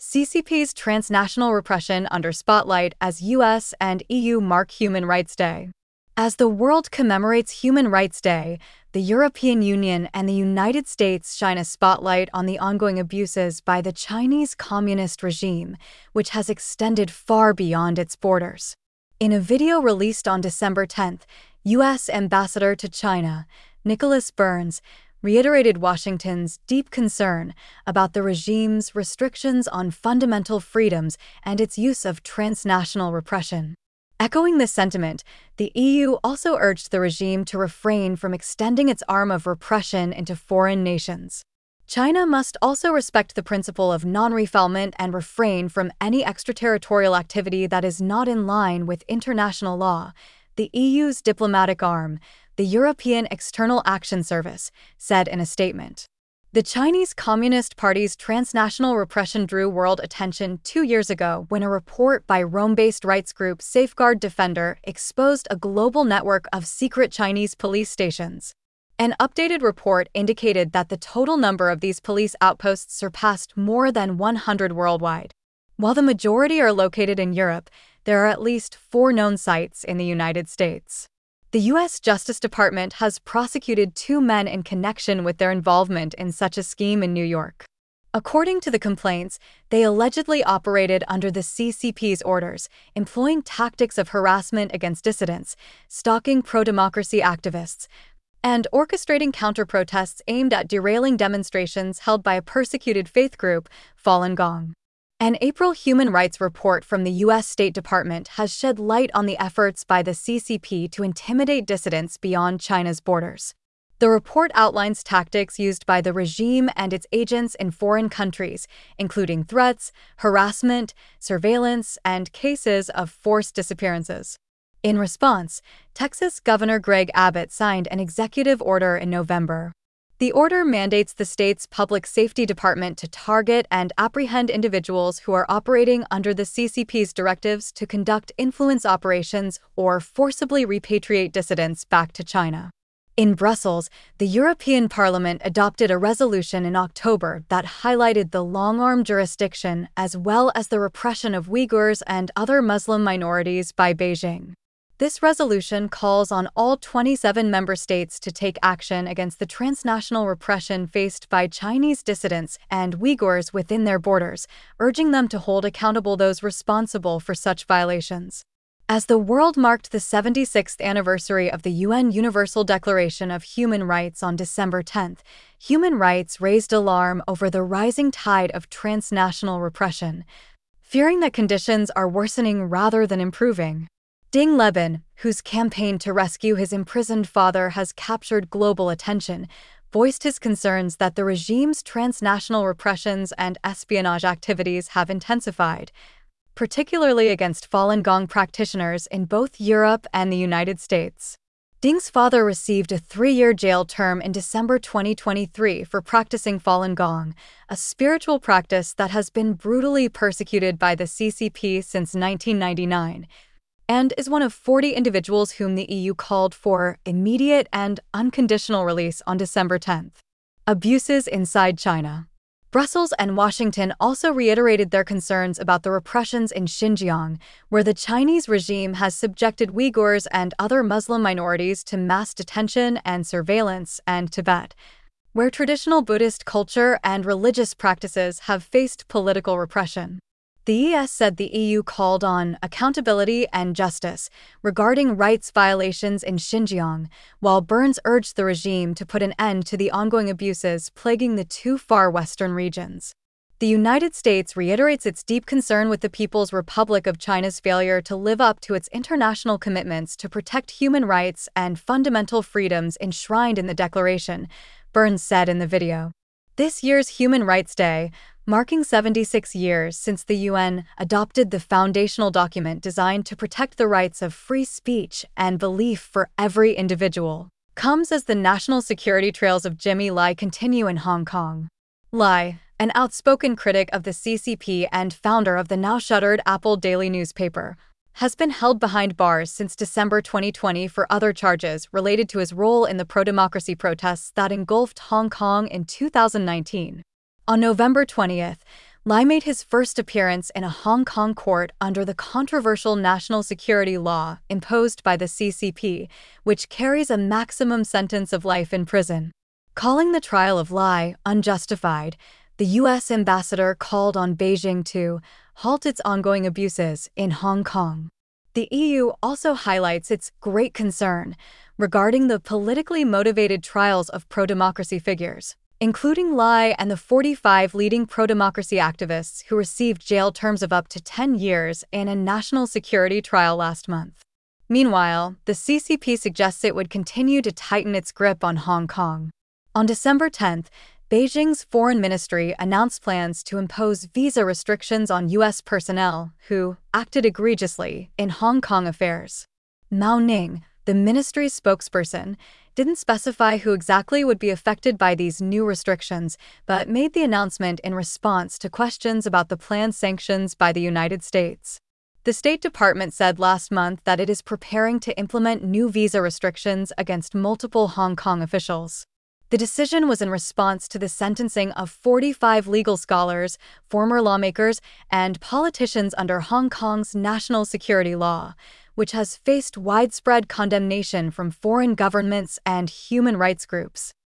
CCP's transnational repression under spotlight as US and EU mark Human Rights Day. As the world commemorates Human Rights Day, the European Union and the United States shine a spotlight on the ongoing abuses by the Chinese Communist regime, which has extended far beyond its borders. In a video released on December 10th, U.S. Ambassador to China, Nicholas Burns, reiterated Washington's deep concern about the regime's restrictions on fundamental freedoms and its use of transnational repression. Echoing this sentiment, the EU also urged the regime to refrain from extending its arm of repression into foreign nations. China must also respect the principle of non-refoulement and refrain from any extraterritorial activity that is not in line with international law, the EU's diplomatic arm, the European External Action Service, said in a statement. The Chinese Communist Party's transnational repression drew world attention 2 years ago when a report by Rome-based rights group Safeguard Defender exposed a global network of secret Chinese police stations. An updated report indicated that the total number of these police outposts surpassed more than 100 worldwide. While the majority are located in Europe, there are at least 4 known sites in the United States. The U.S. Justice Department has prosecuted 2 men in connection with their involvement in such a scheme in New York. According to the complaints, they allegedly operated under the CCP's orders, employing tactics of harassment against dissidents, stalking pro-democracy activists, and orchestrating counter-protests aimed at derailing demonstrations held by a persecuted faith group, Falun Gong. An April human rights report from the U.S. State Department has shed light on the efforts by the CCP to intimidate dissidents beyond China's borders. The report outlines tactics used by the regime and its agents in foreign countries, including threats, harassment, surveillance, and cases of forced disappearances. In response, Texas Governor Greg Abbott signed an executive order in November. The order mandates the state's public safety department to target and apprehend individuals who are operating under the CCP's directives to conduct influence operations or forcibly repatriate dissidents back to China. In Brussels, the European Parliament adopted a resolution in October that highlighted the long-arm jurisdiction as well as the repression of Uyghurs and other Muslim minorities by Beijing. This resolution calls on all 27 member states to take action against the transnational repression faced by Chinese dissidents and Uyghurs within their borders, urging them to hold accountable those responsible for such violations. As the world marked the 76th anniversary of the UN Universal Declaration of Human Rights on December 10th, Human Rights raised alarm over the rising tide of transnational repression, fearing that conditions are worsening rather than improving. Ding Lieben, whose campaign to rescue his imprisoned father has captured global attention, voiced his concerns that the regime's transnational repressions and espionage activities have intensified, particularly against Falun Gong practitioners in both Europe and the United States. Ding's father received a 3-year jail term in December 2023 for practicing Falun Gong, a spiritual practice that has been brutally persecuted by the CCP since 1999. And is one of 40 individuals whom the EU called for immediate and unconditional release on December 10th. Abuses inside China. Brussels and Washington also reiterated their concerns about the repressions in Xinjiang, where the Chinese regime has subjected Uyghurs and other Muslim minorities to mass detention and surveillance, and Tibet, where traditional Buddhist culture and religious practices have faced political repression. The ES said the EU called on accountability and justice regarding rights violations in Xinjiang, while Burns urged the regime to put an end to the ongoing abuses plaguing the 2 far western regions. The United States reiterates its deep concern with the People's Republic of China's failure to live up to its international commitments to protect human rights and fundamental freedoms enshrined in the declaration, Burns said in the video. This year's Human Rights Day, marking 76 years since the UN adopted the foundational document designed to protect the rights of free speech and belief for every individual, comes as the national security trails of Jimmy Lai continue in Hong Kong. Lai, an outspoken critic of the CCP and founder of the now-shuttered Apple Daily newspaper, has been held behind bars since December 2020 for other charges related to his role in the pro-democracy protests that engulfed Hong Kong in 2019. On November 20th, Lai made his first appearance in a Hong Kong court under the controversial national security law imposed by the CCP, which carries a maximum sentence of life in prison. Calling the trial of Lai unjustified, the U.S. ambassador called on Beijing to halt its ongoing abuses in Hong Kong. The EU also highlights its great concern regarding the politically motivated trials of pro-democracy figures, including Lai and the 45 leading pro-democracy activists who received jail terms of up to 10 years in a national security trial last month. Meanwhile, the CCP suggests it would continue to tighten its grip on Hong Kong. On December 10th, Beijing's foreign ministry announced plans to impose visa restrictions on U.S. personnel who acted egregiously in Hong Kong affairs. Mao Ning, the ministry's spokesperson, didn't specify who exactly would be affected by these new restrictions, but made the announcement in response to questions about the planned sanctions by the United States. The State Department said last month that it is preparing to implement new visa restrictions against multiple Hong Kong officials. The decision was in response to the sentencing of 45 legal scholars, former lawmakers, and politicians under Hong Kong's national security law, which has faced widespread condemnation from foreign governments and human rights groups.